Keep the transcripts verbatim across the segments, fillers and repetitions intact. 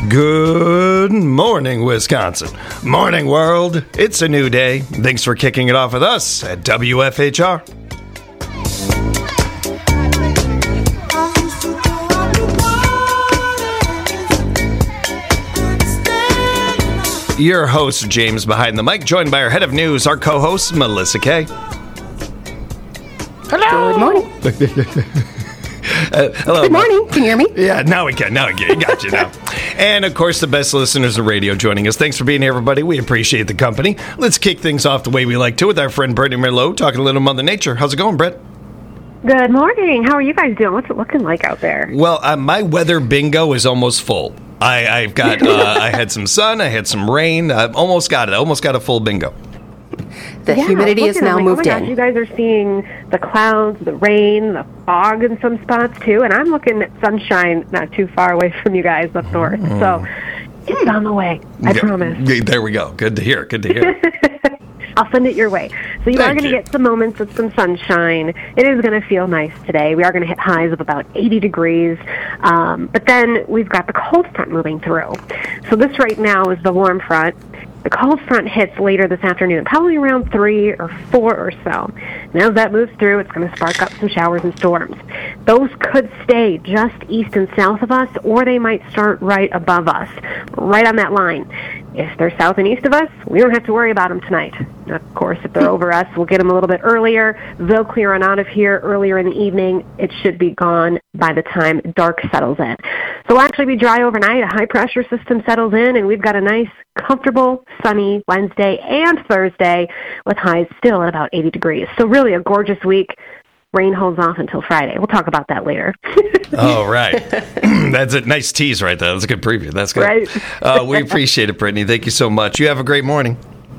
Good morning, Wisconsin. Morning, world. It's a new day. Thanks for kicking it off with us at W F H R. Your host, James Behind the Mic, joined by our head of news, our co-host, Melissa Kay. Hello. Good morning. Uh, hello. Good morning. Can you hear me? Yeah, now we can. Now we can. Got you now. And, of course, the best listeners of radio joining us. Thanks for being here, everybody. We appreciate the company. Let's kick things off the way we like to with our friend Brittany Merlot, talking a little Mother Nature. How's it going, Brett? Good morning. How are you guys doing? What's it looking like out there? Well, uh, my weather bingo is almost full. I, I've got, uh, I had some sun, I had some rain. I almost got it. I almost got a full bingo. The yeah, humidity is now like, moved oh my in. gosh, you guys are seeing the clouds, the rain, the fog in some spots too, and I'm looking at sunshine not too far away from you guys up north. Mm. So it's on the way. I yeah, promise. There we go. Good to hear. Good to hear. I'll send it your way. So you Thank are going to get some moments with some sunshine. It is going to feel nice today. We are going to hit highs of about eighty degrees. Um, but then we've got the cold front moving through. So this right now is the warm front. The cold front hits later this afternoon, probably around three or four or so. And as that moves through, it's going to spark up some showers and storms. Those could stay just east and south of us, or they might start right above us, right on that line. If they're south and east of us, we don't have to worry about them tonight. Of course, if they're over us, we'll get them a little bit earlier. They'll clear on out of here earlier in the evening. It should be gone by the time dark settles in. So we'll actually be dry overnight. A high-pressure system settles in, and we've got a nice, comfortable, sunny Wednesday and Thursday with highs still at about eighty degrees. So really a gorgeous week. Rain holds off until Friday. We'll talk about that later. Oh, right. That's a nice tease right there. That's a good preview. That's good. Right. uh, we appreciate it, Brittany. Thank you so much. You have a great morning.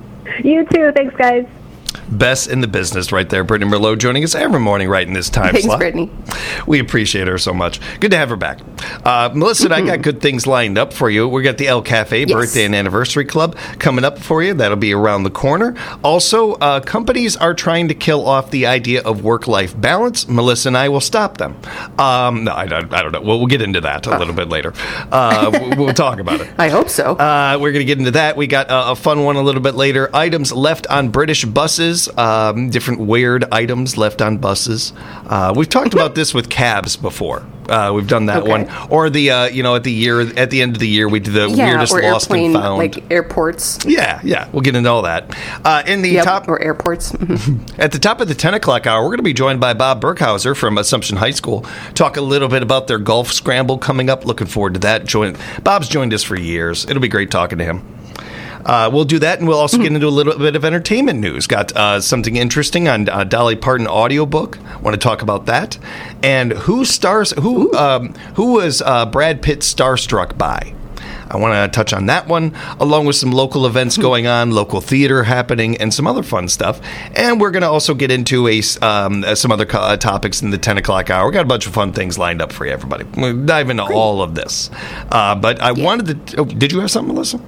You too. Thanks, guys. Best in the business right there. Brittany Merlot joining us every morning right in this time Thanks, slot. Brittany. We appreciate her so much. Good to have her back. Uh, Melissa and I got good things lined up for you. We got the El Cafe Yes. Birthday and Anniversary Club coming up for you. That'll be around the corner. Also, uh, companies are trying to kill off the idea of work-life balance. Melissa and I will stop them. Um, no, I, I, I don't know. We'll, we'll get into that a oh. little bit later. Uh, we'll, we'll talk about it. I hope so. Uh, we're going to get into that. We got uh, a fun one a little bit later. Items left on British buses. Um, different weird items left on buses. Uh, we've talked about this with cabs before. Uh, we've done that okay. one, or the uh, you know at the year at the end of the year we do the yeah, weirdest or lost airplane, and found, like airports. Yeah, yeah, we'll get into all that. Uh, in the yep, top or airports. at the top of the ten o'clock hour, we're going to be joined by Bob Burkhauser from Assumption High School. Talk a little bit about their golf scramble coming up. Looking forward to that. Join Bob's joined us for years. It'll be great talking to him. Uh, we'll do that, and we'll also get into a little bit of entertainment news. Got uh, something interesting on uh, Dolly Parton audiobook. Want to talk about that. And who stars? Who um, who was uh, Brad Pitt starstruck by? I want to touch on that one, along with some local events going on, local theater happening, and some other fun stuff. And we're going to also get into a um, some other co- uh, topics in the ten o'clock hour. We got a bunch of fun things lined up for you, everybody. We'll dive into Great. all of this. Uh, but I yeah. wanted to. Oh, did you have something, Melissa?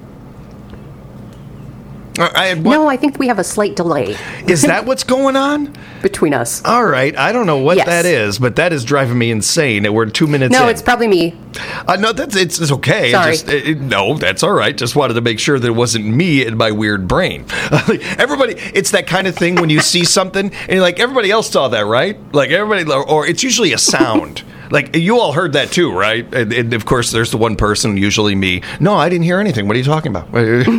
I had no, I think we have a slight delay. Is that what's going on? Between us. All right. I don't know what yes. that is, but that is driving me insane. We're two minutes no, in. No, it's probably me. Uh, no, that's it's, it's okay. Sorry. It just, it, no, that's all right. Just wanted to make sure that it wasn't me and my weird brain. Everybody, it's that kind of thing when you see something, and you're like, everybody else saw that, right? Like, everybody, or it's usually a sound. Like, you all heard that too, right? And, and, of course, there's the one person, usually me. No, I didn't hear anything. What are you talking about?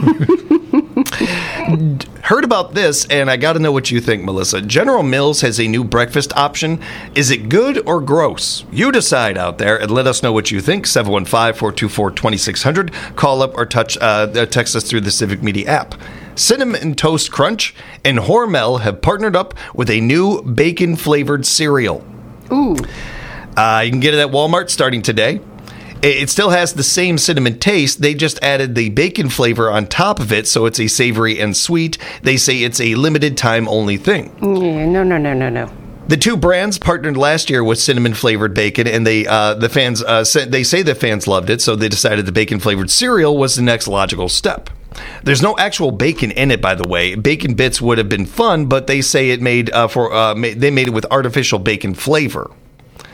Heard about this, and I got to know what you think, Melissa. General Mills has a new breakfast option. Is it good or gross? You decide out there, and let us know what you think. seven one five, four two four, two six zero zero. Call up or touch, uh, text us through the Civic Media app. Cinnamon Toast Crunch and Hormel have partnered up with a new bacon-flavored cereal. Ooh. Uh, you can get it at Walmart starting today. It still has the same cinnamon taste. They just added the bacon flavor on top of it, so it's a savory and sweet. They say it's a limited time only thing. Yeah, no, no, no, no, no. The two brands partnered last year with cinnamon flavored bacon, and they uh, the fans uh, say, they say the fans loved it, so they decided the bacon flavored cereal was the next logical step. There's no actual bacon in it, by the way. Bacon bits would have been fun, but they say it made uh, for uh, ma- they made it with artificial bacon flavor.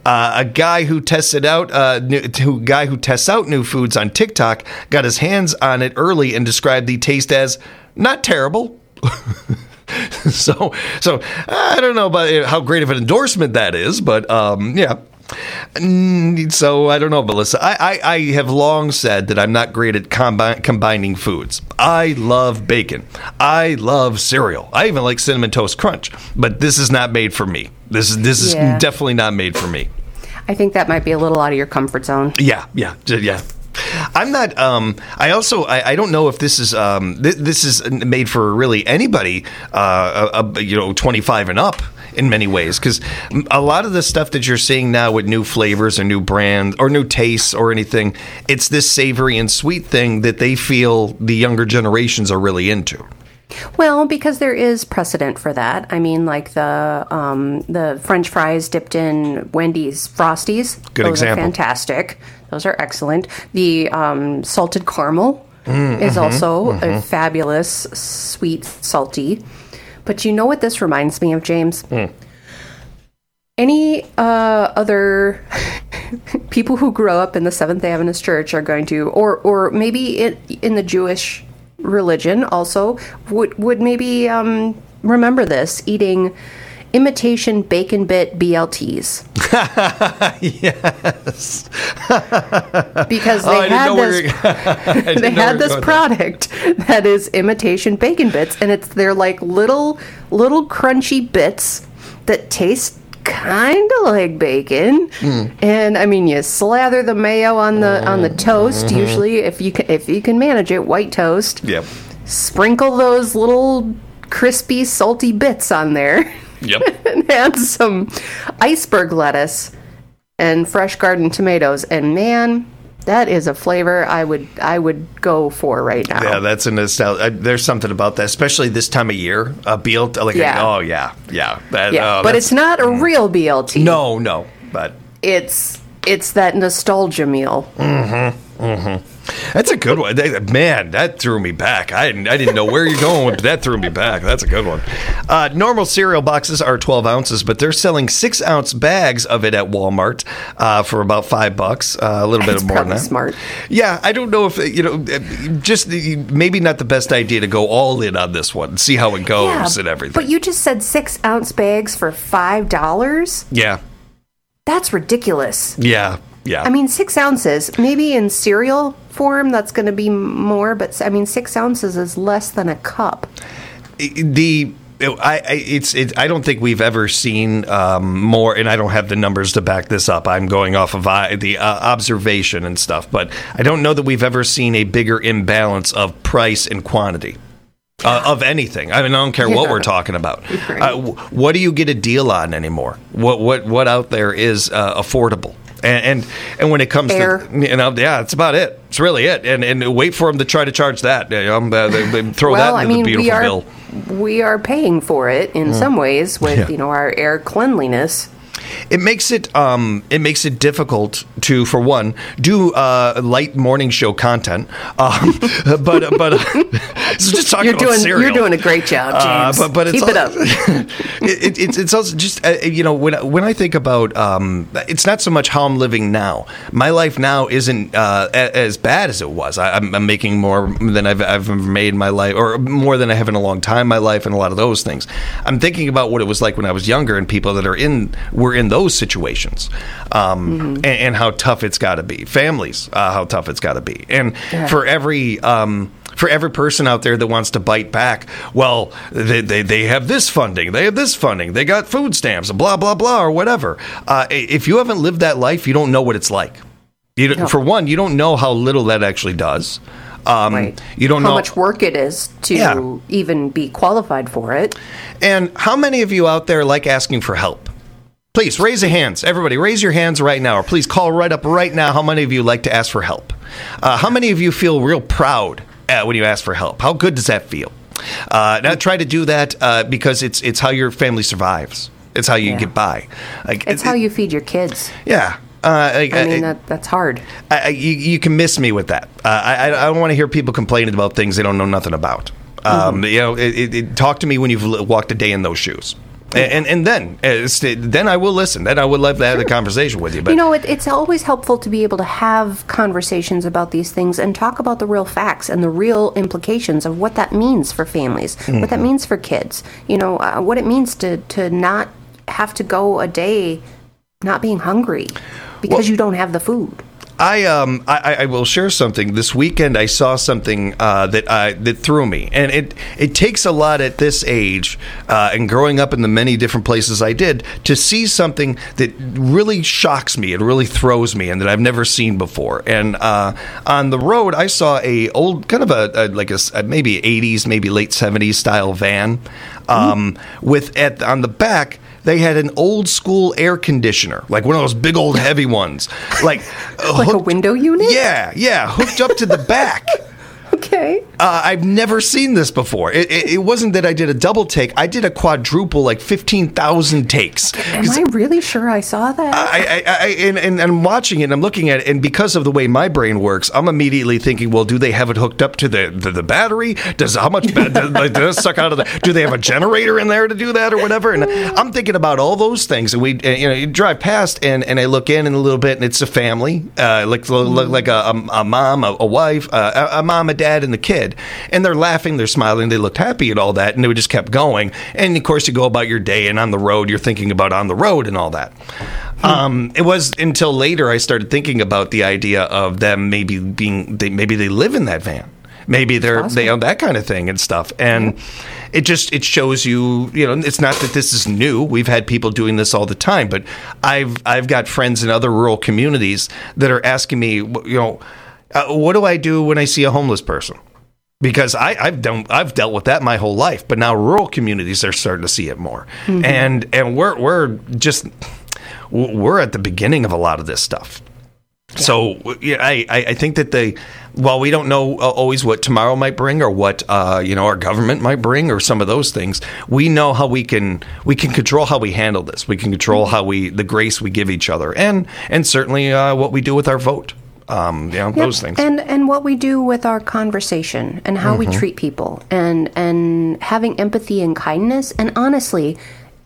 Uh, a guy who tested out, uh, new, who guy who tests out new foods on TikTok got his hands on it early and described the taste as not terrible. so, so I don't know about how great of an endorsement that is, but um, yeah. So I don't know, Melissa. I, I, I have long said that I'm not great at combi- combining foods. I love bacon. I love cereal. I even like Cinnamon Toast Crunch. But this is not made for me. This is this is Yeah. definitely not made for me. I think that might be a little out of your comfort zone. Yeah, yeah, j- yeah. I'm not. Um, I also. I, I don't know if this is. Um, th- this is made for really anybody. Uh, uh, uh, you know, twenty-five and up. In many ways, because a lot of the stuff that you're seeing now with new flavors or new brands or new tastes or anything, it's this savory and sweet thing that they feel the younger generations are really into. Well, because there is precedent for that. I mean, like the um, the French fries dipped in Wendy's Frosties. Good Those example. are fantastic. Those are excellent. The um, salted caramel Mm, is mm-hmm, also mm-hmm. a fabulous, sweet, salty. But you know what this reminds me of, James? Mm. Any uh, other people who grow up in the Seventh Adventist Church are going to, or or maybe in, in the Jewish religion also, would would maybe um, remember this, eating imitation bacon bit B L Ts. Yes. Because they Oh, I didn't had know where this, you're- I didn't they know had where this you're going product that is imitation bacon bits, and it's they're like little little crunchy bits that taste kind of like bacon. Mm. And I mean, you slather the mayo on the on the toast. Mm-hmm. Usually, if you can, if you can manage it, white toast. Yep. Sprinkle those little crispy, salty bits on there. Yep. And add some iceberg lettuce and fresh garden tomatoes, and man, that is a flavor I would I would go for right now. Yeah, that's a nostalgia. Uh, there's something about that, especially this time of year. A B L T, like, Yeah. oh yeah, yeah. That, yeah, oh, but that's- it's not a real B L T. No, no, but it's it's that nostalgia meal. Mm-hmm. Mm-hmm. That's a good one. That- Man, that threw me back. I didn't, I didn't know where you're going, but that threw me back. That's a good one. Uh, normal cereal boxes are twelve ounces, but they're selling six ounce bags of it at Walmart uh, for about five bucks. Uh, a little That's bit more than probably that. smart. Yeah, I don't know if you know. Just the, maybe not the best idea to go all in on this one and see how it goes and everything. But you just said six ounce bags for five dollars. yeah, That's ridiculous. yeah, yeah. I mean, six ounces. Maybe in cereal form, that's going to be more. But I mean, six ounces is less than a cup. the I, I it's it, I don't think we've ever seen um, more, and I don't have the numbers to back this up. I'm going off of uh, the uh, observation and stuff, but I don't know that we've ever seen a bigger imbalance of price and quantity. Uh, of anything. I mean, I don't care what Yeah. we're talking about. Right. Uh, w- what do you get a deal on anymore? What what what out there is uh, affordable? And, and and when it comes Air. to you know, yeah, that's about it. It's really it. And and wait for them to try to charge that. You know, uh, they, they throw well, that I into mean, the beautiful we are bill. we are paying for it in some ways with Yeah. you know our air cleanliness. It makes it um, it makes it difficult to, for one, do uh, light morning show content. Um, but but uh, so just talking You're about doing cereal. you're doing a great job, Uh, James. but but it's Keep it up. al- it, it, it's it's also just uh, you know when when I think about um, it's not so much how I'm living now. My life now isn't uh, a, as bad as it was. I, I'm, I'm making more than I've I've ever made in my life, or more than I have in a long time in my life, and a lot of those things. I'm thinking about what it was like when I was younger, and people that are in were in those situations, um, Mm-hmm. and, and how tough it's got to be. Families, uh, how tough it's got to be, and Yeah. for every. Um, For every person out there that wants to bite back, well, they, they, they have this funding, they have this funding, they got food stamps, blah, blah, blah, or whatever. Uh, if you haven't lived that life, you don't know what it's like. You don't, No. For one, you don't know how little that actually does. Um, Right. You don't how know much work it is to Yeah. even be qualified for it. And how many of you out there like asking for help? Please raise your hands. Everybody, raise your hands right now, or please call right up right now. How many of you like to ask for help? Uh, how many of you feel real proud uh, when you ask for help? How good does that feel? Uh, now try to do that uh, because it's it's how your family survives. It's how you Yeah. get by. Like, It's it- how you feed your kids. Yeah. Uh, like, I mean, I- that that's hard. I, I, you, you can miss me with that. Uh, I, I I don't want to hear people complaining about things they don't know nothing about. Um, You know, it, it, it, talk to me when you've li- walked a day in those shoes. And and then uh, st- then I will listen. Then I would love to have the conversation with you. But you know, it, it's always helpful to be able to have conversations about these things and talk about the real facts and the real implications of what that means for families, mm-hmm. what that means for kids. You know, uh, what it means to to not have to go a day not being hungry because well, you don't have the food. I um I, I will share something. This weekend I saw something uh, that I, that threw me, and it it takes a lot at this age uh, and growing up in the many different places I did to see something that really shocks me. It really throws me, and that I've never seen before. And uh, on the road, I saw a old kind of a, a like a, a maybe eighties, maybe late seventies style van um, mm-hmm. with at on the back. They had an old school air conditioner, like one of those big old heavy ones, like like hooked, a window unit. Yeah, yeah, hooked up to the back. Okay. Uh, I've never seen this before. It, it, it wasn't that I did a double take. I did a quadruple, like fifteen thousand takes. Am I really sure I saw that? I, I, I, and, and I'm watching it, and I'm looking at it, and because of the way my brain works, I'm immediately thinking, well, do they have it hooked up to the the, the battery? Does how much does, does it suck out of the? Do they have a generator in there to do that or whatever? And I'm thinking about all those things, and we, you know, you drive past, and, and I look in in a little bit, and it's a family, uh, like mm. like a, a, a mom, a, a wife, uh, a, a mom, a dad, and the kid, and they're laughing, they're smiling, they looked happy and all that, and they just kept going. And of course, you go about your day, and on the road, you're thinking about on the road and all that. Hmm. Um, it was until later I started thinking about the idea of them maybe being, they, maybe they live in that van. Maybe they're awesome. They own that kind of thing and stuff. And mm-hmm. it just it shows you, you know, it's not that this is new. We've had people doing this all the time, but I've I've got friends in other rural communities that are asking me, you know, uh, what do I do when I see a homeless person? Because I, I've done, I've dealt with that my whole life, but now rural communities are starting to see it more, mm-hmm. and and we're we're just we're at the beginning of a lot of this stuff. Yeah. So yeah, I, I think that they, while we don't know always what tomorrow might bring or what uh, you know our government might bring or some of those things, we know how we can we can control how we handle this. We can control how we the grace we give each other, and and certainly uh, what we do with our vote. Um, you know, yep. those things. And and what we do with our conversation and how mm-hmm. we treat people and and having empathy and kindness and honestly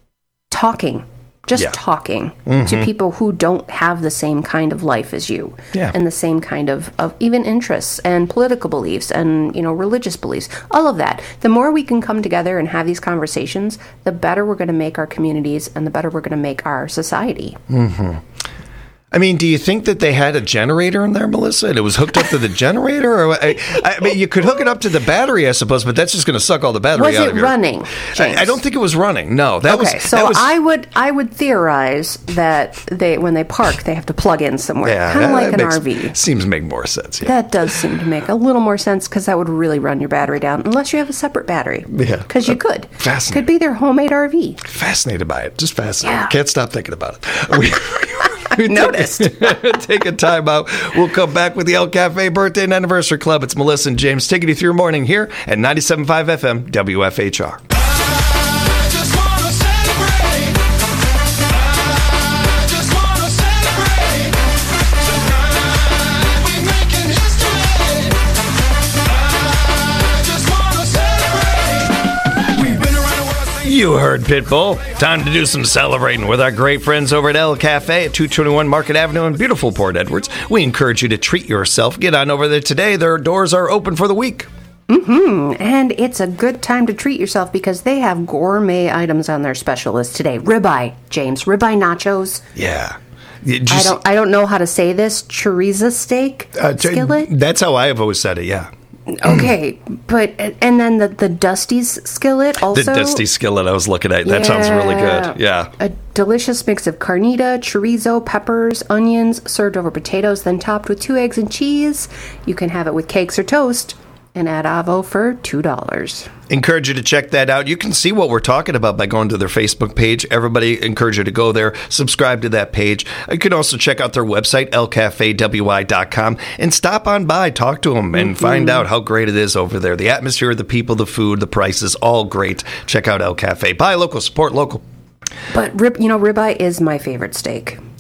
talking, just yeah. talking mm-hmm. to people who don't have the same kind of life as you yeah. and the same kind of, of even interests and political beliefs and, you know, religious beliefs, all of that. The more we can come together and have these conversations, the better we're going to make our communities and the better we're going to make our society. Mm-hmm. I mean, do you think that they had a generator in there, Melissa, and it was hooked up to the generator? Or I, I mean, you could hook it up to the battery, I suppose, but that's just going to suck all the battery was out it of your... running, I, I don't think it was running. No, that okay, was... so that was, I would I would theorize that they when they park, they have to plug in somewhere, yeah, kind of like an makes, R V. Seems to make more sense. Yeah. That does seem to make a little more sense because that would really run your battery down, unless you have a separate battery. Yeah, because you could. Fascinating. Could be their homemade R V. Fascinated by it. Just fascinated. Yeah. Can't stop thinking about it. We, I noticed. Take a time out. We'll come back with the El Cafe Birthday and Anniversary Club. It's Melissa and James taking you through your morning here at ninety-seven point five F M W F H R. You heard Pitbull. Time to do some celebrating with our great friends over at El Cafe at two twenty-one Market Avenue in beautiful Port Edwards. We encourage you to treat yourself. Get on over there today. Their doors are open for the week. Mm-hmm. And it's a good time to treat yourself because they have gourmet items on their special list today. Ribeye, James. Ribeye nachos. Yeah. I don't I don't know how to say this. Chorizo steak uh, skillet? That's how I have always said it, yeah. Okay, but and then the the Dusty's skillet also. The Dusty skillet I was looking at. That yeah. sounds really good. Yeah. A delicious mix of carnita, chorizo, peppers, onions, served over potatoes, then topped with two eggs and cheese. You can have it with cakes or toast. And add avo for two dollars. Encourage you to check that out. You can see what we're talking about by going to their Facebook page. Everybody encourage you to go there, subscribe to that page. You can also check out their website, el cafe w i dot com, and stop on by, talk to them, and mm-hmm. find out how great it is over there. The atmosphere, the people, the food, the prices, all great. Check out El Cafe. Buy local, support local. But, rib, you know, ribeye is my favorite steak.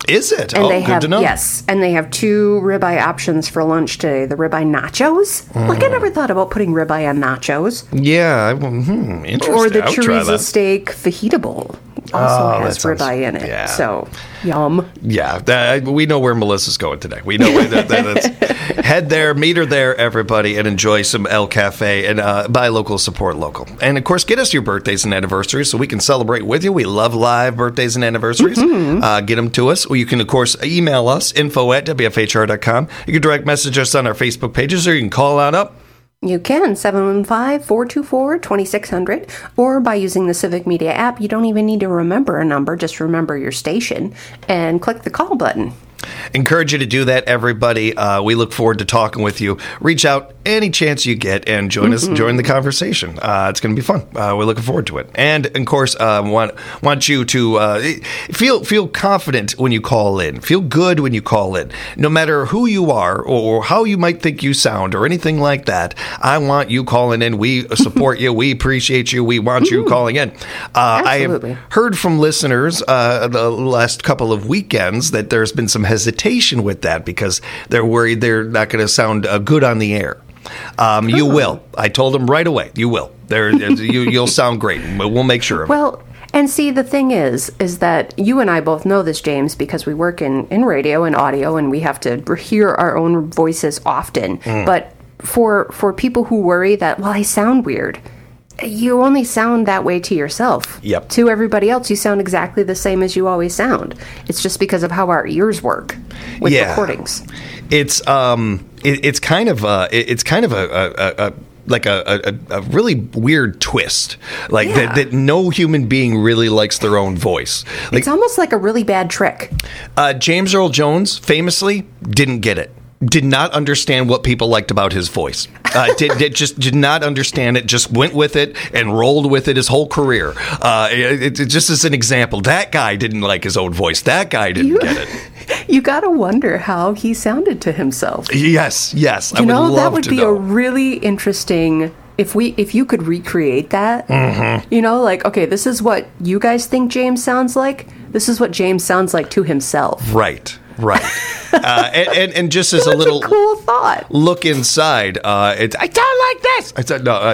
Is it? And oh, they good have, to know. Yes, and they have two ribeye options for lunch today. The ribeye nachos. Mm. Like, I never thought about putting ribeye on nachos. Yeah, hmm, interesting. Or the I'll try chorizo that. steak fajita bowl. Also Oh, has that sounds- ribeye in it. yeah. So, yum. Yeah, that, we know where Melissa's going today. We know where that, that it's. Head there, meet her there, everybody, and enjoy some El Cafe and uh, buy local, support local. And, of course, get us your birthdays and anniversaries so we can celebrate with you. We love live birthdays and anniversaries. Mm-hmm. Uh, get them to us. Or you can, of course, email us, info at W F H R dot com. You can direct message us on our Facebook pages, or you can call on up. You can, seven one five, four two four, two six zero zero, or by using the Civic Media app. You don't even need to remember a number, just remember your station and click the call button. Encourage you to do that, everybody. Uh, we look forward to talking with you. Reach out any chance you get and join mm-hmm. us, join the conversation. Uh, it's going to be fun. Uh, we're looking forward to it. And, of course, uh, want want you to uh, feel feel confident when you call in. Feel good when you call in. No matter who you are or how you might think you sound or anything like that, I want you calling in. We support you. We appreciate you. We want you calling in. Uh, I have heard from listeners uh, the last couple of weekends that there's been some hesitation with that because they're worried they're not going to sound uh, good on the air. Um, you will. I told them right away. You will. There, you, you'll sound great. We'll make sure of it. Well, and see, the thing is, is that you and I both know this, James, because we work in, in radio and audio, and we have to hear our own voices often. Mm. But for for people who worry that, well, I sound weird, you only sound that way to yourself. Yep. To everybody else, you sound exactly the same as you always sound. It's just because of how our ears work with yeah. recordings. It's um, it, it's kind of a, it's kind of a, a, a like a, a, a really weird twist, like yeah. that, that no human being really likes their own voice. Like, it's almost like a really bad trick. Uh, James Earl Jones famously didn't get it. Did not understand what people liked about his voice. Uh, did, did just did not understand it. Just went with it and rolled with it his whole career. Uh, it, it, just as an example, that guy didn't like his own voice. That guy didn't you, get it. You got to wonder how he sounded to himself. Yes, yes. You I would know, love that would to be know. a really interesting. If we if you could recreate that, mm-hmm. you know, like, okay, this is what you guys think James sounds like. This is what James sounds like to himself. Right. Right. Uh, and, and, and just as a little a cool thought. Look inside, uh, it's, I sound like this. I said, no. Uh,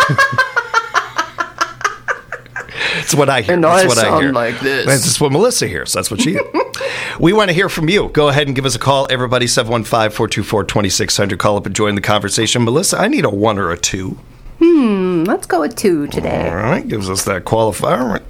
it's what I hear. And That's I what sound I hear. like this. That's just what Melissa hears. That's what she hears. We want to hear from you. Go ahead and give us a call. Everybody, seven one five, four two four, two six zero zero. Call up and join the conversation. Melissa, I need a one or a two. Hmm, let's go with two today. All right, gives us that qualifier.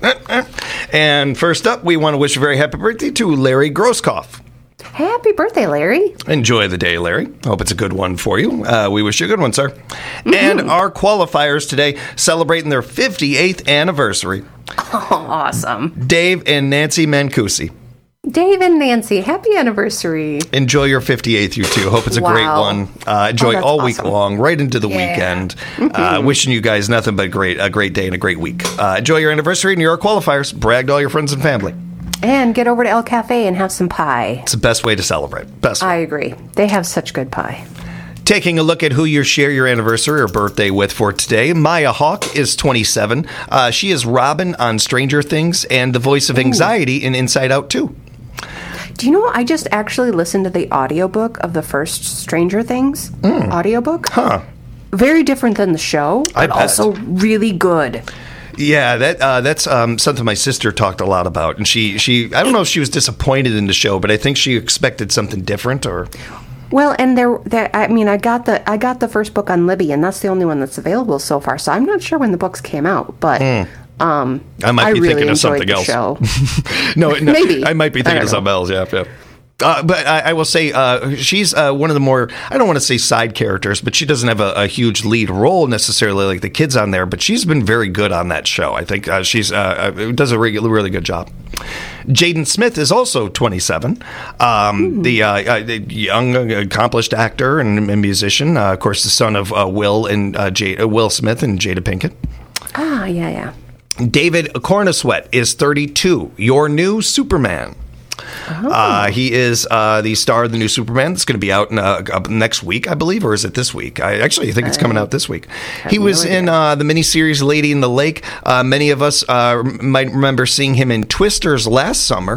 And first up, we want to wish a very happy birthday to Larry Grosskopf. Happy birthday, Larry. Enjoy the day, Larry. Hope it's a good one for you. Uh, we wish you a good one, sir. Mm-hmm. And our qualifiers today celebrating their fifty-eighth anniversary. Oh, awesome. Dave and Nancy Mancusi. Dave and Nancy, happy anniversary. Enjoy your fifty-eighth, you two. Hope it's a wow. great one. Uh, enjoy oh, all awesome. week long, right into the yeah. weekend. Mm-hmm. Uh, wishing you guys nothing but great, a great day and a great week. Uh, enjoy your anniversary and your qualifiers. Brag to all your friends and family. And get over to El Cafe and have some pie. It's the best way to celebrate. Best way. I agree. They have such good pie. Taking a look at who you share your anniversary or birthday with for today, Maya Hawke is twenty-seven. Uh, she is Robin on Stranger Things and the voice of anxiety in Inside Out two. Do you know, I just actually listened to the audiobook of the first Stranger Things mm. audiobook. Huh. Very different than the show, I but bet. also really good. Yeah, that uh, that's um, something my sister talked a lot about, and she, she I don't know if she was disappointed in the show, but I think she expected something different. Or well, and there, there I mean, I got the I got the first book on Libby, and that's the only one that's available so far. So I'm not sure when the books came out, but mm. um, I might be I really thinking of something else. Show. no, no, maybe I might be thinking of something else. Yeah, yeah. Uh, but I, I will say uh, she's uh, one of the more, I don't want to say side characters, but she doesn't have a, a huge lead role necessarily like the kids on there, but she's been very good on that show. I think uh, she's uh, does a really, really good job. Jaden Smith is also twenty-seven, um, the, uh, uh, the young, accomplished actor and, and musician, uh, of course, the son of uh, Will and uh, Jada, uh, Will Smith and Jada Pinkett. Ah, yeah, yeah. David Cornuswet is thirty-two, your new Superman. Oh. Uh, he is uh, the star of the new Superman. That's going to be out in, uh, next week, I believe, or is it this week? I actually think it's coming out this week. He was no in uh, the miniseries Lady in the Lake. Uh, many of us uh, might remember seeing him in Twisters last summer.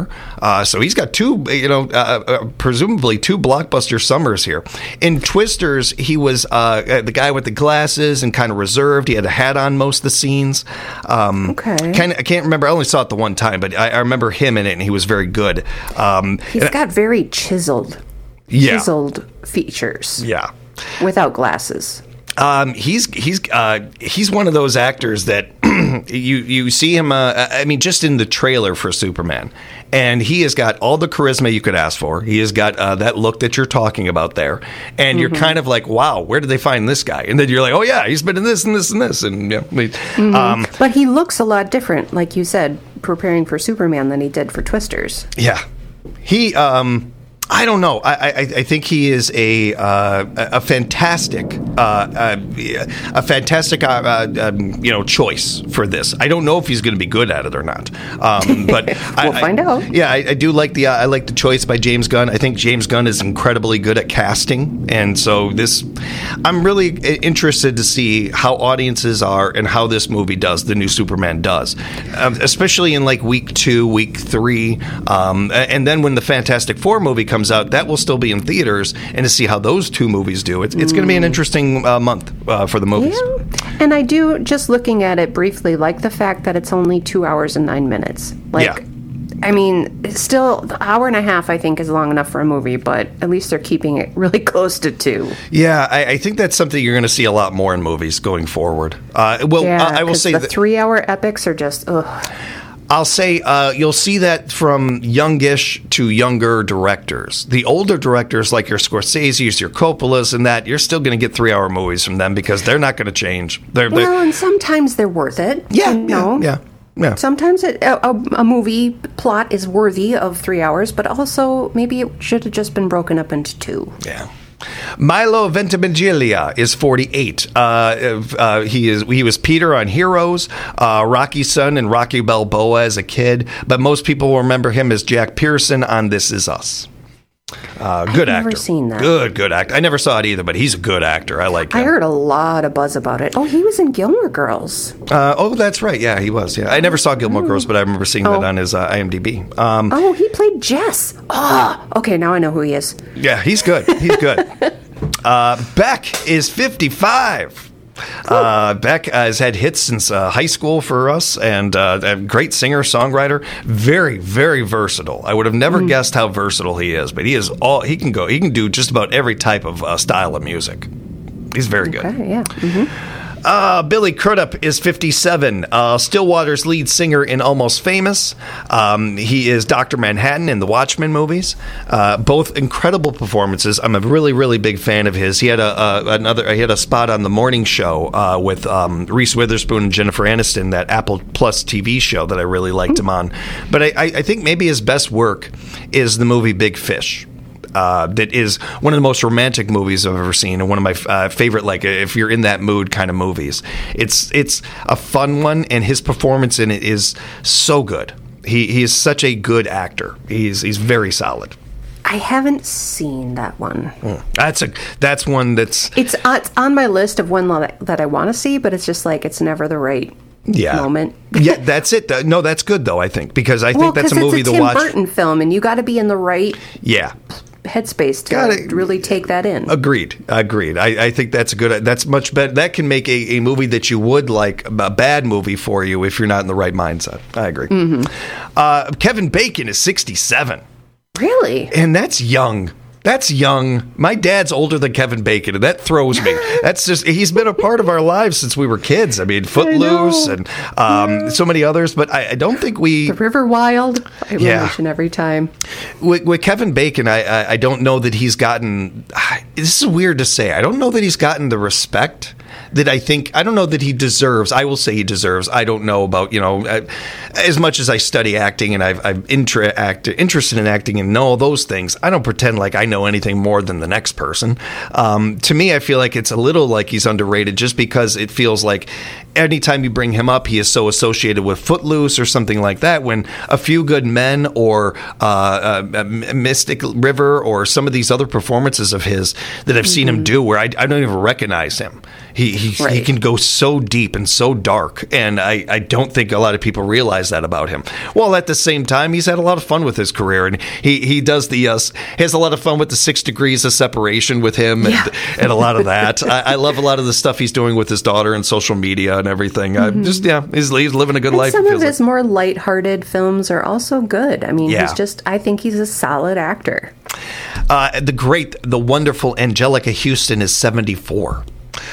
Uh, so he's got two, you know, uh, uh, presumably two blockbuster summers here. In Twisters, he was uh, the guy with the glasses and kind of reserved. He had a hat on most of the scenes. Um, okay. Kind of, I can't remember. I only saw it the one time, but I, I remember him in it, and he was very good. Um, he's got very chiseled, yeah. chiseled features. Yeah. Without glasses. Um, he's he's uh, he's one of those actors that you you see him. Uh, I mean, just in the trailer for Superman, and he has got all the charisma you could ask for. He has got uh, that look that you're talking about there, and mm-hmm. you're kind of like, wow, where did they find this guy? And then you're like, oh yeah, he's been in this and this and this, and yeah. Mm-hmm. Um, but he looks a lot different, like you said, preparing for Superman than he did for Twisters. Yeah, he. Um, I don't know. I, I, I think he is a uh, a fantastic uh, uh, a fantastic uh, uh, um, you know choice for this. I don't know if he's going to be good at it or not, um, but we'll I, find I, out. Yeah, I, I do like the uh, I like the choice by James Gunn. I think James Gunn is incredibly good at casting, and so this I'm really interested to see how audiences are and how this movie does. The new Superman does, um, especially in like week two, week three, um, and then when the Fantastic Four movie comes out, that will still be in theaters, and to see how those two movies do, it's, it's going to be an interesting uh, month uh, for the movies. Yeah. And I do, just looking at it briefly, like the fact that it's only two hours and nine minutes. Like, yeah. I mean, still, the hour and a half, I think, is long enough for a movie, but at least they're keeping it really close to two. Yeah, I, I think that's something you're going to see a lot more in movies going forward. Uh, well, yeah, I, I will say the that three-hour epics are just, ugh. I'll say uh, you'll see that from youngish to younger directors. The older directors, like your Scorsese's, your Coppolas, and that, you're still going to get three-hour movies from them because they're not going to change. They're, well, they're, and sometimes they're worth it. Yeah, you know? yeah, yeah, yeah. Sometimes it, a, a movie plot is worthy of three hours, but also maybe it should have just been broken up into two. Yeah. Milo Ventimiglia is forty-eight. Uh, uh, he is he was Peter on Heroes, uh, Rocky's son, and Rocky Balboa as a kid. But most people will remember him as Jack Pearson on This Is Us. Uh, good I've actor. never seen that. Good, good actor. I never saw it either, but he's a good actor. I like him. I heard a lot of buzz about it. Oh, he was in Gilmore Girls. Uh, oh, that's right. Yeah, he was. Yeah, I never saw Gilmore Girls, but I remember seeing oh. that on his uh, I M D B. Um, oh, he played Jess. Oh, okay. Now I know who he is. Yeah, he's good. He's good. uh, Beck is fifty-five. Uh, Beck uh, has had hits since uh, high school for us, and uh, a great singer, songwriter, very, very versatile. I would have never mm. guessed how versatile he is, but he is all he can go. He can do just about every type of uh, style of music. He's very good. Okay, yeah. Mm-hmm. Uh, Billy Crudup is fifty-seven. Uh, Stillwater's lead singer in Almost Famous. Um, he is Doctor Manhattan in the Watchmen movies. Uh, both incredible performances. I'm a really, really big fan of his. He had a, a another. He had a spot on the morning show uh, with um, Reese Witherspoon and Jennifer Aniston, that Apple Plus T V show that I really liked him on. But I, I think maybe his best work is the movie Big Fish. Uh, that is one of the most romantic movies I've ever seen, and one of my uh, favorite, like, if you're in that mood kind of movies. It's it's a fun one, and his performance in it is so good. He he is such a good actor. He's he's very solid. I haven't seen that one. Mm. That's a that's one that's it's uh, it's on my list of one that that I want to see, but it's just like it's never the right. Yeah. moment. Yeah, that's it. No, that's good though. I think because I well, think that's a movie it's a to Tim watch. Burton film, and you got to be in the right. Yeah. Headspace to Gotta, really take that in. Agreed. Agreed. I, I think that's a good. That's much better. That can make a, a movie that you would like, a bad movie for you if you're not in the right mindset. I agree. Mm-hmm. Uh, Kevin Bacon is sixty-seven. Really? And that's young. That's young. My dad's older than Kevin Bacon, and that throws me. That's just, he's been a part of our lives since we were kids. I mean, Footloose and um, yeah. so many others, but I, I don't think we... The River Wild, I yeah. mention every time. With, with Kevin Bacon, I, I, I don't know that he's gotten... This is weird to say. I don't know that he's gotten the respect that I think, I don't know that he deserves. I will say he deserves. I don't know about, you know, I, as much as I study acting and I've, I'm intra- act, interested in acting and know all those things, I don't pretend like I know anything more than the next person. Um, to me, I feel like it's a little like he's underrated just because it feels like anytime you bring him up, he is so associated with Footloose or something like that, when A Few Good Men or uh, uh, Mystic River or some of these other performances of his that I've seen mm-hmm. him do where I, I don't even recognize him. He he, right. he can go so deep and so dark, and I, I don't think a lot of people realize that about him. While at the same time, he's had a lot of fun with his career, and he, he does the uh, he has a lot of fun with the six degrees of separation with him, yeah. and, and a lot of that. I, I love a lot of the stuff he's doing with his daughter and social media and everything. Mm-hmm. I just yeah, he's, he's living a good and life. Some of his like. more lighthearted films are also good. I mean, yeah. he's just I think he's a solid actor. Uh, the great, the wonderful Angelica Houston is seventy-four.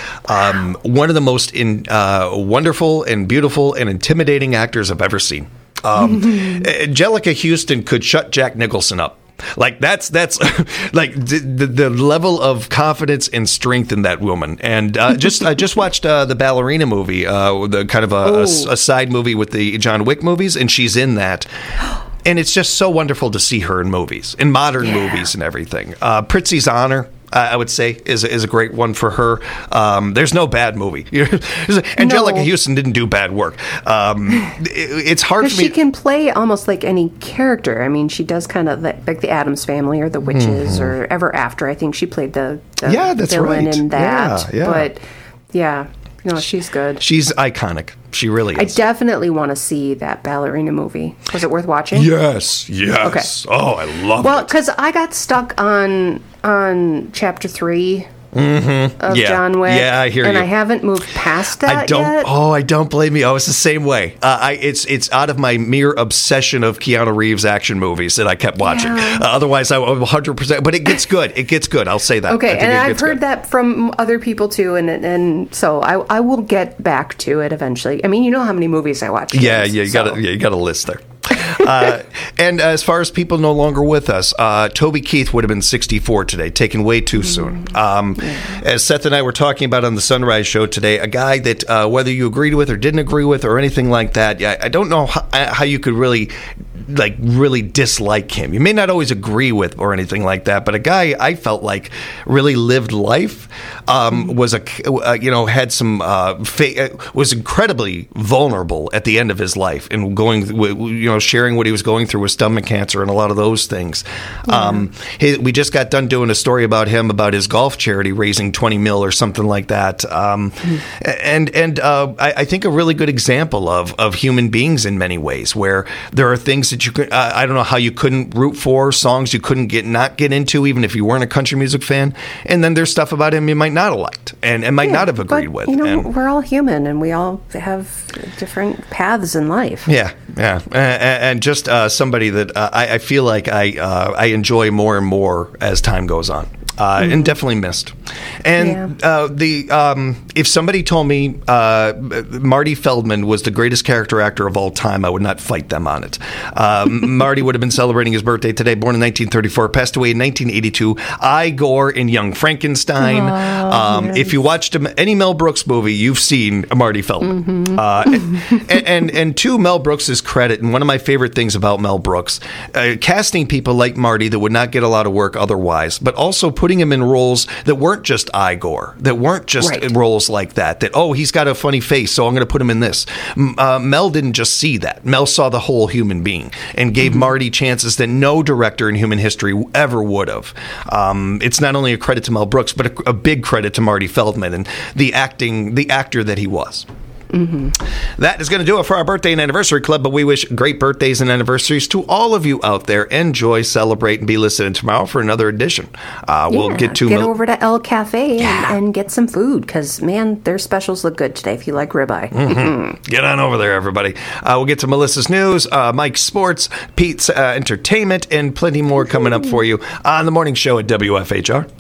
Um, one of the most in, uh, wonderful and beautiful and intimidating actors I've ever seen. Um, Angelica Houston could shut Jack Nicholson up. Like that's that's like the, the the level of confidence and strength in that woman. And uh, just I just watched uh, the Ballerina movie, uh, the kind of a, a, a side movie with the John Wick movies, and she's in that. And it's just so wonderful to see her in movies, in modern yeah. movies and everything. Uh, Prizzi's Honor, I would say, is is a great one for her. Um, there's no bad movie. Angelica no. Houston didn't do bad work. Um, it, it's hard for me. She can play almost like any character. I mean, she does kind of like, like the Addams Family or the Witches mm-hmm. or Ever After. I think she played the, the yeah, that's villain right. in that. Yeah, yeah. But yeah, no, she's good. She's iconic. She really is. I definitely want to see that Ballerina movie. Was it worth watching? Yes, yes. Okay. Oh, I love well, it. Well, because I got stuck on on chapter three mm-hmm. of yeah. John Wick. Yeah, I hear and you. And I haven't moved past that I don't. yet. Oh, I don't blame you. I was the same way. Uh, I it's it's out of my mere obsession of Keanu Reeves action movies that I kept watching. Yeah. Uh, otherwise, I would one hundred percent. But it gets good. It gets good. I'll say that. Okay, and I've heard good. that from other people too, and and so I I will get back to it eventually. I mean, you know how many movies I watch. Yeah, kids, yeah, you so. got a, yeah, you got a list there. uh, and as far as people no longer with us, uh, Toby Keith would have been sixty-four today, taken way too soon. Um, yeah. As Seth and I were talking about on the Sunrise Show today, a guy that uh, whether you agreed with or didn't agree with or anything like that, yeah, I don't know how, how you could really like really dislike him. You may not always agree with or anything like that, but a guy I felt like really lived life, um, was a uh, you know had some uh, fa- was incredibly vulnerable at the end of his life and going you know sharing what he was going through with stomach cancer and a lot of those things. Yeah. Um, he, we just got done doing a story about him about his golf charity raising twenty mil or something like that, um, mm. and and uh, I, I think a really good example of of human beings in many ways where there are things that you could uh, I don't know how you couldn't root for, songs you couldn't get not get into even if you weren't a country music fan, and then there's stuff about him you might not have liked and, and might yeah, not have agreed but, with. You know, and, we're all human and we all have different paths in life. Yeah, yeah, and, and just uh, somebody that uh, I, I feel like I uh, I enjoy more and more as time goes on. Uh, mm. And definitely missed. And yeah. uh, the um, if somebody told me uh, Marty Feldman was the greatest character actor of all time, I would not fight them on it. Um, Marty would have been celebrating his birthday today, born in nineteen thirty-four, passed away in nineteen eighty-two. Igor in Young Frankenstein. Oh, um, yes. If you watched any Mel Brooks movie, you've seen Marty Feldman. Mm-hmm. Uh, and, and, and to Mel Brooks' credit, and one of my favorite things about Mel Brooks, uh, casting people like Marty that would not get a lot of work otherwise, but also putting him in roles that weren't just Igor, that weren't just right. roles like that, that, oh, he's got a funny face, so I'm going to put him in this. Uh, Mel didn't just see that. Mel saw the whole human being and gave mm-hmm. Marty chances that no director in human history ever would have. Um, it's not only a credit to Mel Brooks, but a, a big credit to Marty Feldman and the acting, the actor that he was. Mm-hmm. That is going to do it for our birthday and anniversary club, but we wish great birthdays and anniversaries to all of you out there. Enjoy, celebrate, and be listening tomorrow for another edition. Uh, yeah, we'll get to get Mil- over to El Cafe yeah. and, and get some food because, man, their specials look good today if you like ribeye. Mm-hmm. Get on over there, everybody. Uh, we'll get to Melissa's news, uh, Mike's sports, Pete's uh, entertainment, and plenty more coming up for you on the morning show at W F H R.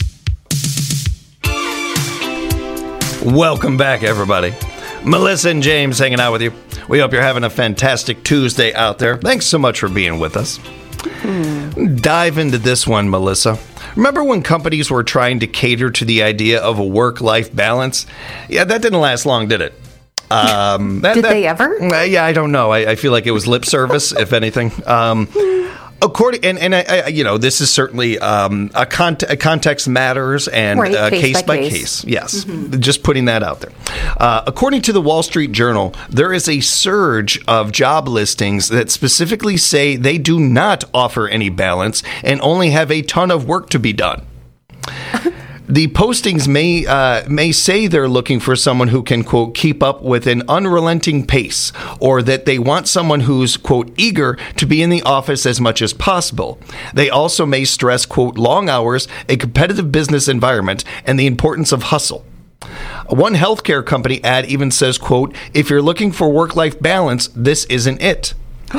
Welcome back, everybody. Melissa and James hanging out with you. We hope you're having a fantastic Tuesday out there. Thanks so much for being with us. Mm. Dive into this one, Melissa. Remember when companies were trying to cater to the idea of a work-life balance? Yeah, that didn't last long, did it? Um, that, did that, they ever? Uh, yeah, I don't know. I, I feel like it was lip service, if anything. Um, According and and I, I, you know, this is certainly um, a, cont- a context matters and right, uh, case, case by by case. case. Yes, mm-hmm. Just putting that out there. Uh, according to the Wall Street Journal, there is a surge of job listings that specifically say they do not offer any balance and only have a ton of work to be done. The postings may uh, may say they're looking for someone who can, quote, keep up with an unrelenting pace, or that they want someone who's, quote, eager to be in the office as much as possible. They also may stress, quote, long hours, a competitive business environment, and the importance of hustle. One healthcare company ad even says, quote, if you're looking for work-life balance, this isn't it.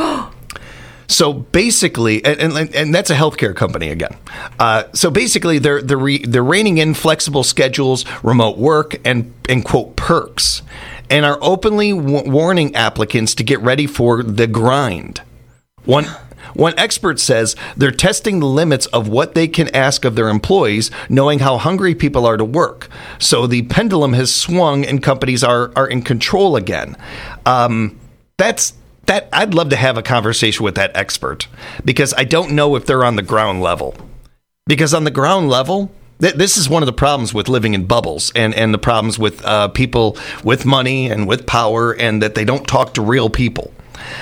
So basically, and, and, and that's a healthcare company again. Uh, so basically, they're they're, re, they're reining in flexible schedules, remote work, and and quote perks, and are openly w- warning applicants to get ready for the grind. One one expert says they're testing the limits of what they can ask of their employees, knowing how hungry people are to work. So the pendulum has swung, and companies are are in control again. Um, that's. That I'd love to have a conversation with that expert, because I don't know if they're on the ground level. Because on the ground level, th- this is one of the problems with living in bubbles, and, and the problems with uh, people with money and with power, and that they don't talk to real people.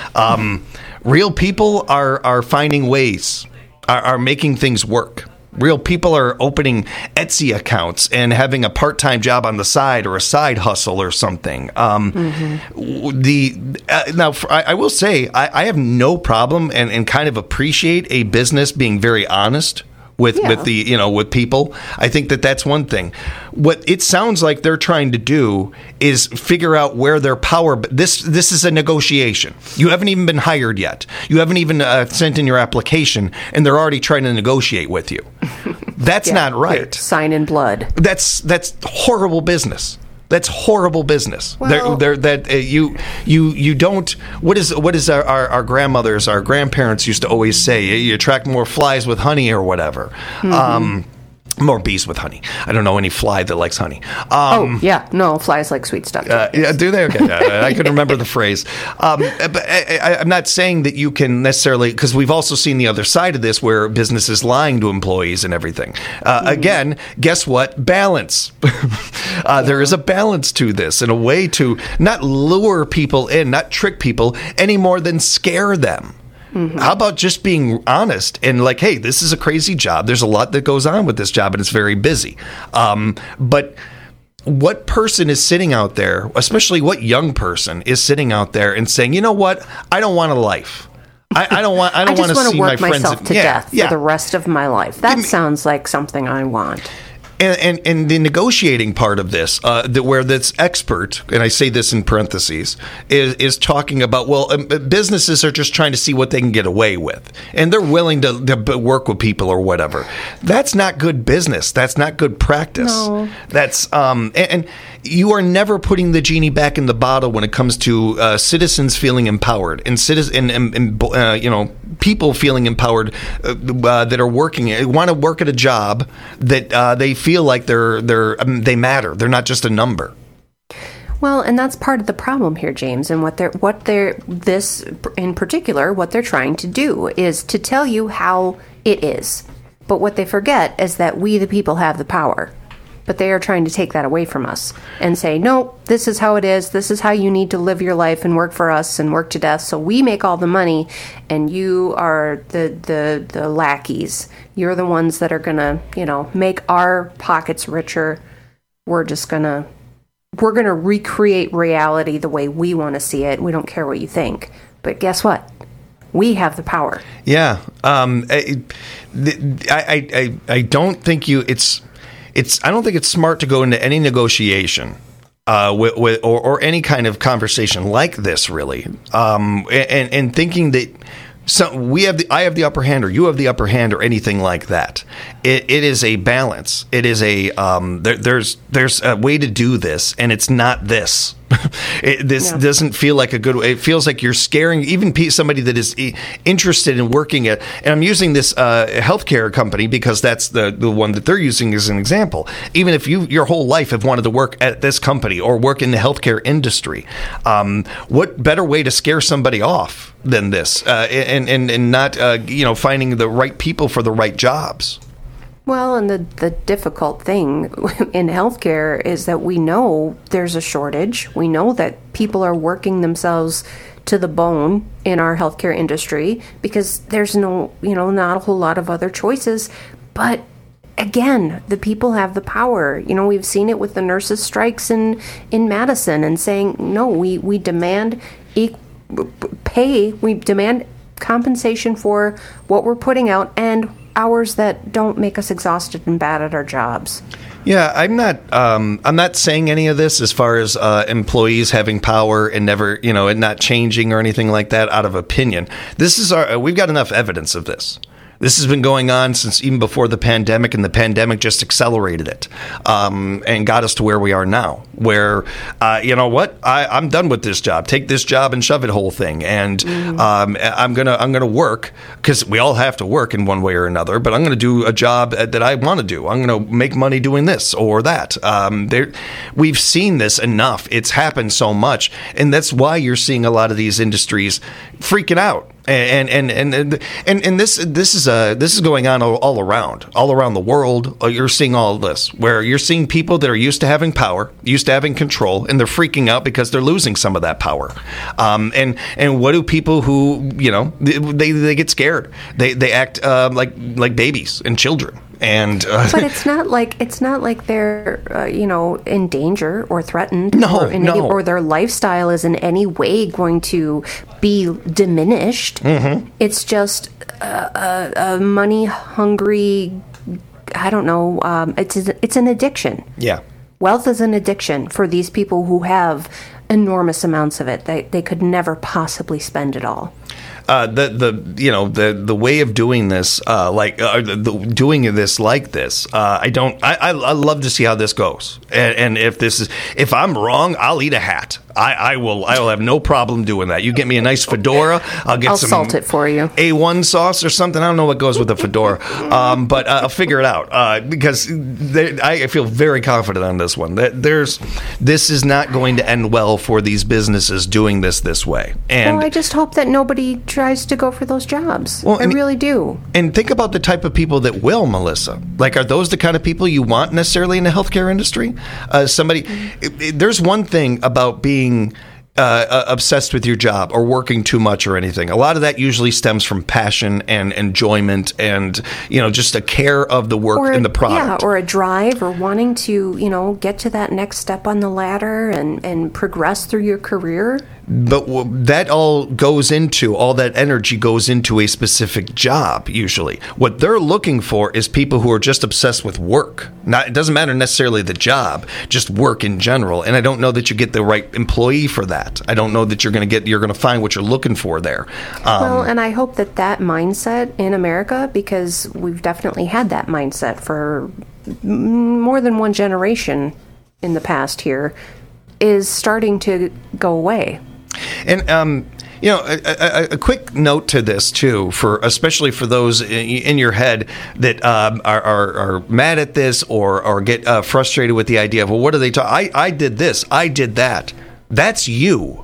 Um, real people are are finding ways, are, are making things work. Real people are opening Etsy accounts and having a part-time job on the side, or a side hustle or something. Um, mm-hmm. The uh, now, for, I, I will say, I, I have no problem and, and kind of appreciate a business being very honest with yeah. with the you know with people. I think that that's one thing. What it sounds like they're trying to do is figure out where their power. This this is a negotiation. You haven't even been hired yet. You haven't even uh, sent in your application, and they're already trying to negotiate with you. That's yeah, not right. Sign in blood. That's that's horrible business. That's horrible business. Well, they're, they're, that uh, you you you don't. What is what is our, our, our grandmothers, our grandparents used to always say? You attract more flies with honey, or whatever. Mm-hmm. Um, more bees with honey. I don't know any fly that likes honey. Um, oh yeah, no, flies like sweet stuff. Uh, yeah, do they? Okay, I, I can remember the phrase. Um, but I, I, I'm not saying that you can necessarily, because we've also seen the other side of this, where businesses lying to employees and everything. Uh, mm-hmm. Again, guess what? Balance. uh, yeah. There is a balance to this, and a way to not lure people in, not trick people, any more than scare them. Mm-hmm. How about just being honest and like, hey, this is a crazy job. There's a lot that goes on with this job, and it's very busy. Um, but what person is sitting out there, especially what young person is sitting out there and saying, you know what, I don't want a life. I, I don't want. I don't I just want to see work my friends myself to yeah, death yeah. for the rest of my life. That me, sounds like something I want. And, and and the negotiating part of this, uh, the, where this expert, and I say this in parentheses, is is talking about, well, um, businesses are just trying to see what they can get away with, and they're willing to, to work with people or whatever. That's not good business. That's not good practice. No. That's um, and, and you are never putting the genie back in the bottle when it comes to uh, citizens feeling empowered and citizen and, and uh, you know people feeling empowered uh, uh, that are working, want to work at a job that uh, they feel like they're they're um, they matter. They're not just a number. Well, and that's part of the problem here, James. And what they're what they're this in particular, what they're trying to do is to tell you how it is. But what they forget is that we, the people, have the power. But they are trying to take that away from us and say, no, this is how it is. This is how you need to live your life and work for us and work to death. So we make all the money, and you are the the, the lackeys. You're the ones that are going to, you know, make our pockets richer. We're just going to, we're going to recreate reality the way we want to see it. We don't care what you think. But guess what? We have the power. Yeah. Um, I, I, I, I don't think you, it's, It's. I don't think it's smart to go into any negotiation uh, with, with or, or any kind of conversation like this, really, um, and, and thinking that so we have the I have the upper hand or you have the upper hand or anything like that. it, it is a balance. It is a um, there, there's there's a way to do this, and it's not this. it, this yeah. doesn't feel like a good way. It feels like you're scaring even pe- somebody that is e- interested in working at. And I'm using this uh, healthcare company because that's the, the one that they're using as an example. Even if you your whole life have wanted to work at this company or work in the healthcare industry, um, what better way to scare somebody off than this? Uh, and, and and not uh, you know finding the right people for the right jobs. Well, and the, the difficult thing in healthcare is that we know there's a shortage. We know that people are working themselves to the bone in our healthcare industry because there's no, you know, not a whole lot of other choices. But again, the people have the power. You know, we've seen it with the nurses' strikes in, in Madison and saying, no, we, we demand equal pay, we demand compensation for what we're putting out and hours that don't make us exhausted and bad at our jobs. Yeah, I'm not. Um, I'm not saying any of this as far as uh, employees having power and never, you know, and not changing or anything like that. Out of opinion, this is our. We've got enough evidence of this. This has been going on since even before the pandemic, and the pandemic just accelerated it um, and got us to where we are now, where, uh, you know what, I, I'm done with this job. Take this job and shove it whole thing. And mm-hmm. um, I'm going to I'm gonna work because we all have to work in one way or another, but I'm going to do a job that I want to do. I'm going to make money doing this or that. Um, there, we've seen this enough. It's happened so much. And that's why you're seeing a lot of these industries freaking out. And and and and and, and this this is uh this is going on all, all around, all around the world. You're seeing all of this, where you're seeing people that are used to having power, used to having control, and they're freaking out because they're losing some of that power. Um, and and what do people who you know they they get scared? They they act uh, like like babies and children. And uh, but it's not like it's not like they're uh, you know in danger or threatened. No, or in no. any, or their lifestyle is in any way going to be diminished. Mm-hmm. It's just a, a, a money hungry. I don't know. Um, it's it's an addiction. Yeah, wealth is an addiction for these people who have enormous amounts of it. They they could never possibly spend it all. Uh, the the you know the the way of doing this uh, like uh, the, the doing this like this uh, I don't I, I I love to see how this goes and, and if this is if I'm wrong I'll eat a hat. I, I will I will have no problem doing that. You get me a nice fedora. I'll get I'll some salt it for you. A one sauce or something. I don't know what goes with a fedora, um, but uh, I'll figure it out uh, because they, I feel very confident on this one. That there's this is not going to end well for these businesses doing this this way. And well, I just hope that nobody tries to go for those jobs. Well, I and, really do. And think about the type of people that will, Melissa. Like, are those the kind of people you want necessarily in the healthcare industry? Uh, somebody, it, it, there's one thing about being Uh, obsessed with your job or working too much or anything. A lot of that usually stems from passion and enjoyment and, you know, just a care of the work or, and the product. Yeah, or a drive or wanting to, you know, get to that next step on the ladder and, and progress through your career. But w- that all goes into, all that energy goes into a specific job, usually. What they're looking for is people who are just obsessed with work. Not, it doesn't matter necessarily the job, just work in general. And I don't know that you get the right employee for that. I don't know that you're going to get, you're going to find what you're looking for there. Um, well, and I hope that that mindset in America, because we've definitely had that mindset for more than one generation in the past here, is starting to go away. And, um, you know, a, a, a quick note to this, too, for especially for those in your head that um, are, are, are mad at this or, or get uh, frustrated with the idea of, well, what are they talking? I, I did this. I did that. That's you.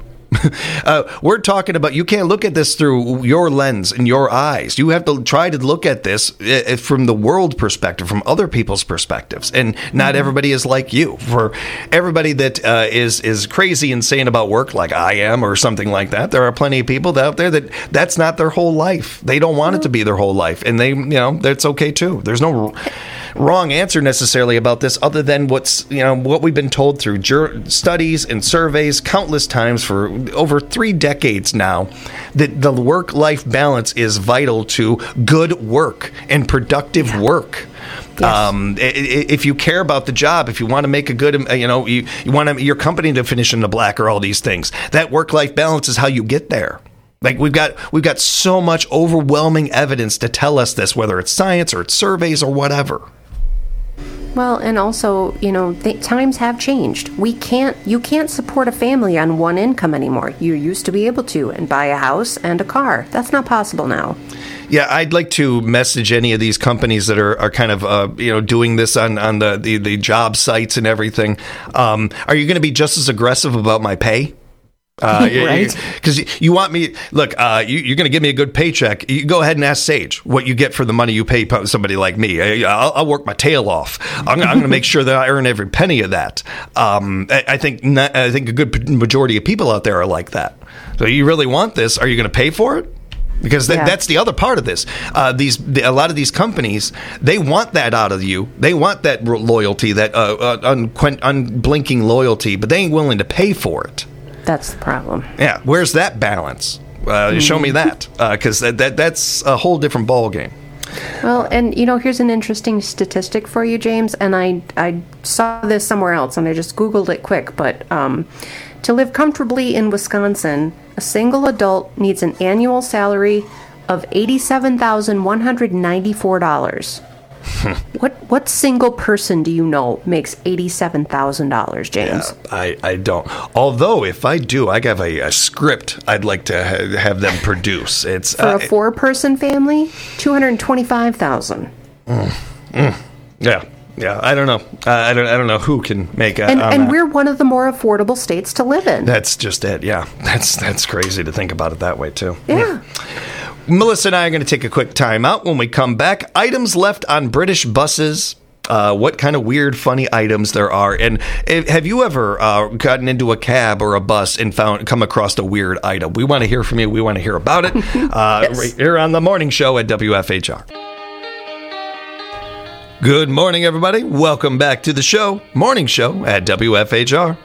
Uh, we're talking about you can't look at this through your lens and your eyes. You have to try to look at this uh, from the world perspective, from other people's perspectives. And not mm-hmm. everybody is like you. For everybody that uh, is is crazy insane about work like I am or something like that, there are plenty of people out there that that's not their whole life. They don't want it to be their whole life. And they, you know, that's okay, too. There's no wrong answer necessarily about this other than what's, you know, what we've been told through jur- studies and surveys countless times for over three decades now, that the work-life balance is vital to good work and productive yeah. work. Yes. Um, if you care about the job, if you want to make a good, you know, you, you want to, your company to finish in the black or all these things, that work-life balance is how you get there. Like we've got we've got so much overwhelming evidence to tell us this, whether it's science or it's surveys or whatever. Well, and also, you know, th- times have changed. We can't, you can't support a family on one income anymore. You used to be able to and buy a house and a car. That's not possible now. Yeah, I'd like to message any of these companies that are, are kind of, uh, you know, doing this on, on the, the, the job sites and everything. Um, are you going to be just as aggressive about my pay? Uh, right. Because you, you want me, look, uh, you, you're going to give me a good paycheck. You go ahead and ask Sage what you get for the money you pay somebody like me. I'll, I'll work my tail off. I'm, I'm going to make sure that I earn every penny of that. Um, I, I think not, I think a good majority of people out there are like that. So you really want this? Are you going to pay for it? Because th- yeah. that's the other part of this. Uh, these the, a lot of these companies, they want that out of you. They want that loyalty, that uh, uh, unquen- unblinking loyalty, but they ain't willing to pay for it. That's the problem. Yeah, where's that balance? Uh, mm. Show me that, because uh, that, that that's a whole different ball game. Well, and you know, here's an interesting statistic for you, James. And I I saw this somewhere else, and I just Googled it quick. But um, to live comfortably in Wisconsin, a single adult needs an annual salary of eighty-seven thousand one hundred ninety-four dollars. What what single person do you know makes eighty-seven thousand dollars, James? Yeah, I, I don't. Although, if I do, I have a, a script I'd like to ha- have them produce. It's For uh, a four-person family, two hundred twenty-five thousand dollars. Mm, mm, yeah, yeah. I don't know. Uh, I don't. I don't know who can make a. And, and that. we're one of the more affordable states to live in. That's just it. Yeah, that's that's crazy to think about it that way too. Yeah. Melissa and I are going to take a quick time out. When we come back, items left on British buses. Uh, what kind of weird, funny items there are. And if, have you ever uh, gotten into a cab or a bus and found come across a weird item? We want to hear from you. We want to hear about it. Uh, yes. Right here on the Morning Show at W F H R. Good morning, everybody. Welcome back to the show. Morning Show at W F H R.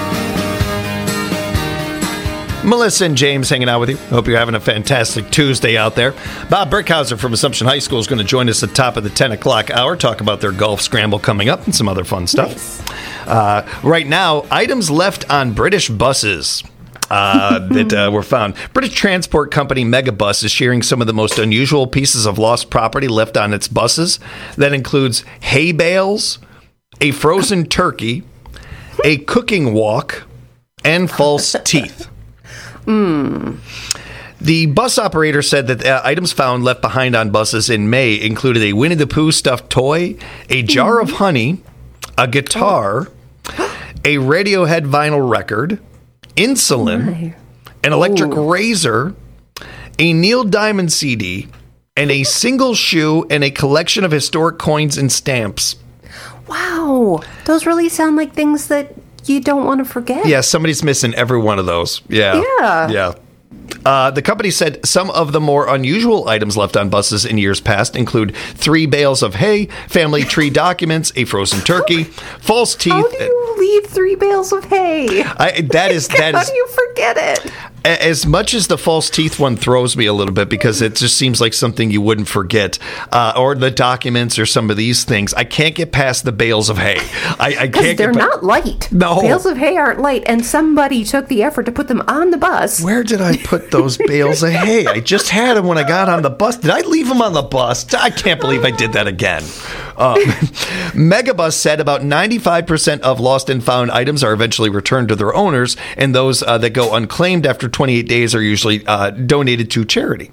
Melissa and James hanging out with you. Hope you're having a fantastic Tuesday out there. Bob Burkhauser from Assumption High School is going to join us at the top of the ten o'clock hour, talk about their golf scramble coming up and some other fun stuff. Nice. Uh, right now, items left on British buses uh, that uh, were found. British transport company Megabus is sharing some of the most unusual pieces of lost property left on its buses. That includes hay bales, a frozen turkey, a cooking wok, and false teeth. Mm. The bus operator said that uh, items found left behind on buses in May included a Winnie the Pooh stuffed toy, a jar mm. of honey, a guitar, a Radiohead vinyl record, insulin, My. an electric Ooh. razor, a Neil Diamond C D, and a single shoe and a collection of historic coins and stamps. Wow. Those really sound like things that you don't want to forget. Yeah, somebody's missing every one of those. Yeah. Yeah. Yeah. Uh, the company said some of the more unusual items left on buses in years past include three bales of hay, family tree documents, a frozen turkey, false teeth. How do you leave three bales of hay? I, that is that How is. do you forget it? As much as the false teeth one throws me a little bit because it just seems like something you wouldn't forget, uh, or the documents or some of these things, I can't get past the bales of hay. I, I can't. They're get pa- not light. No, bales of hay aren't light, and somebody took the effort to put them on the bus. Where did I put those bales of hay? I just had them when I got on the bus. Did I leave them on the bus? I can't believe I did that again. Um, Megabus said about ninety-five percent of lost and found items are eventually returned to their owners, and those uh, that go unclaimed after twenty-eight days are usually uh, donated to charity.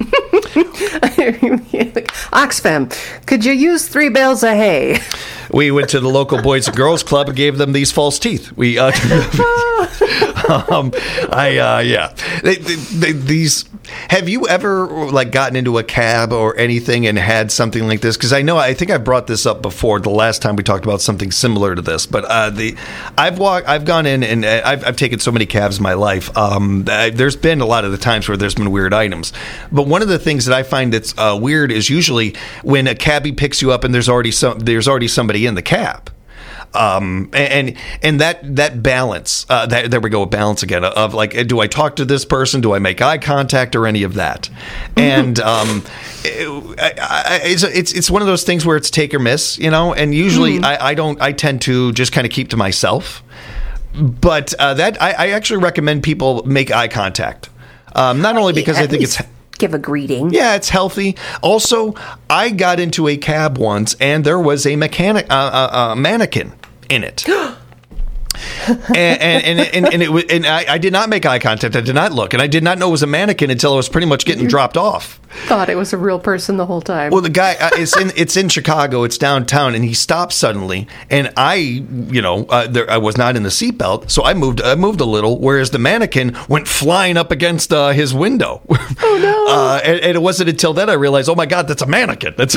Oxfam, could you use three bales of hay? We went to the local Boys and Girls Club and gave them these false teeth. We, uh, um, I, uh, yeah, they, they, they, these. Have you ever like gotten into a cab or anything and had something like this? Because I know I think I brought this up before the last time we talked about something similar to this. But uh, the I've walked, I've gone in and I've, I've taken so many cabs in my life. Um, I, there's been a lot of the times where there's been weird items. But one of the things that I find that's uh, weird is usually when a cabbie picks you up and there's already some there's already somebody in the cab. Um, and, and that, that balance, uh, that, there we go, balance again of like, do I talk to this person? Do I make eye contact or any of that? And, um, it, I, I, it's, it's, it's one of those things where it's take or miss, you know, and usually mm. I, I don't, I tend to just kind of keep to myself, but, uh, that I, I actually recommend people make eye contact. Um, not only because At I think least it's give a greeting. yeah, it's healthy. Also, I got into a cab once, and there was a mechanic, uh, uh, uh, mannequin in it. and, and, and, and, and it was, and I, I did not make eye contact. I did not look, and I did not know it was a mannequin until I was pretty much getting dropped off. Thought it was a real person the whole time. Well, the guy, uh, it's in it's in Chicago. It's downtown, and he stopped suddenly, and I, you know, uh, there, I was not in the seatbelt, so I moved. I moved a little, whereas the mannequin went flying up against uh, his window. Oh no! uh, and, and it wasn't until then I realized, oh my God, that's a mannequin. That's.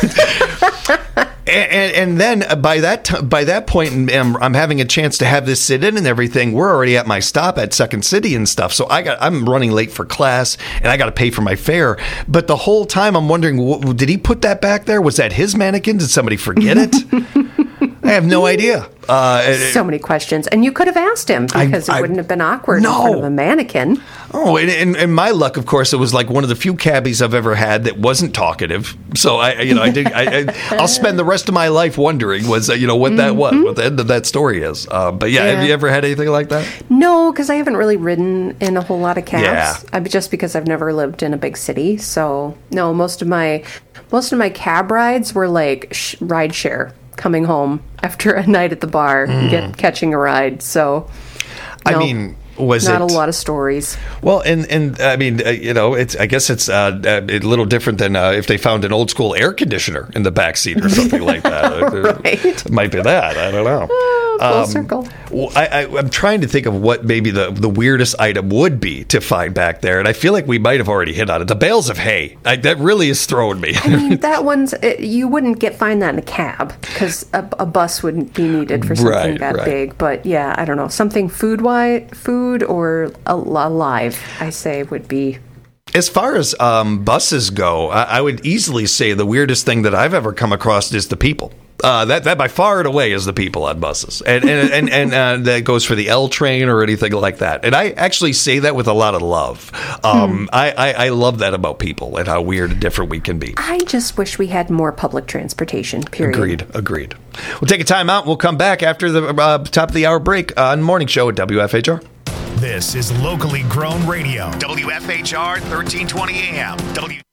And, and, and then by that t- by that point, I'm, I'm having a chance to have this sit in and everything. We're already at my stop at Second City and stuff, so I got I'm running late for class and I got to pay for my fare. But the whole time I'm wondering, w- did he put that back there? Was that his mannequin? Did somebody forget it? I have no idea. Uh, so many questions, and you could have asked him because I, I, it wouldn't have been awkward no. in front of a mannequin. Oh, and, and, and my luck, of course, it was like one of the few cabbies I've ever had that wasn't talkative. So I, you know, I did. I, I, I'll spend the rest of my life wondering was, uh, you know, what that Mm-hmm. was, what the end of that story is. Uh, but yeah, Yeah. have you ever had anything like that? No, because I haven't really ridden in a whole lot of cabs. Yeah. I, just because I've never lived in a big city. So no, most of my most of my cab rides were like sh- ride share, coming home after a night at the bar, and get catching a ride. So I no, mean, was not it a lot of stories. Well, and and I mean, uh, you know, it's I guess it's uh, a little different than uh, if they found an old school air conditioner in the back seat or something like that. Right. It might be that. I don't know. Oh, full Um, circle. Well, I, I, I'm trying to think of what maybe the, the weirdest item would be to find back there, and I feel like we might have already hit on it. The bales of hay. I, that really is throwing me. I mean, that one's it, you wouldn't get find that in a cab because a, a bus wouldn't be needed for something Right, that right. big. But yeah, I don't know, something food wise, food or a, alive, I say would be. As far as um, buses go, I, I would easily say the weirdest thing that I've ever come across is the people. Uh, that that by far and away is the people on buses, and and and, and uh, that goes for the L train or anything like that. And I actually say that with a lot of love. Um, Hmm. I, I I love that about people and how weird and different we can be. I just wish we had more public transportation. Period. Agreed. Agreed. We'll take a time out. We'll come back after the uh, top of the hour break on Morning Show at W F H R. This is locally grown radio. W F H R thirteen twenty A M. W